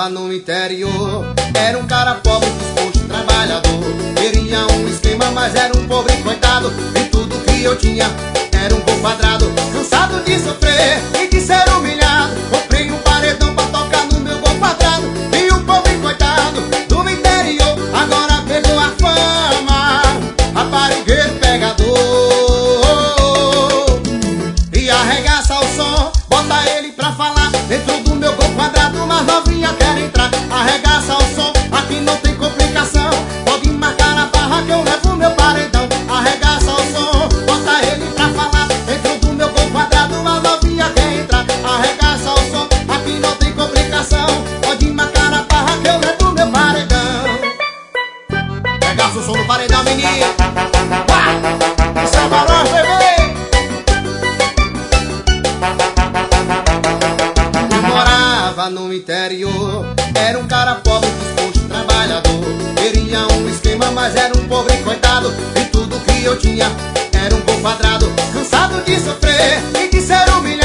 morava no interior. Era um cara pobre, disposto, trabalhador. Queria um esquema, mas era um pobre coitado. E tudo que eu tinha era um gol quadrado. Cansado de sofrer e de ser humilhado, comprei um paredão pra tocar no meu gol quadrado. E o pobre coitado do interior agora pegou a fama, raparigueiro pegador. E arregaça o som, bota ele pra falar dentro do meu gol quadrado, mas novinha quer entrar. Arregaça o som, aqui não tem complicação. Pode marcar na barra que eu levo meu paredão. Arregaça o som, bota ele pra falar dentro do meu gol quadrado, mas novinha quer entrar. Arregaça o som, aqui não tem complicação. Pode marcar na barra que eu levo meu paredão. Arregaça o som do paredão, menino. Isso é barulho, bebê. No interior, era um cara pobre, disposto, trabalhador. Queria um esquema, mas era um pobre coitado. E tudo que eu tinha era um gol quadrado. Cansado de sofrer e de ser humilhado,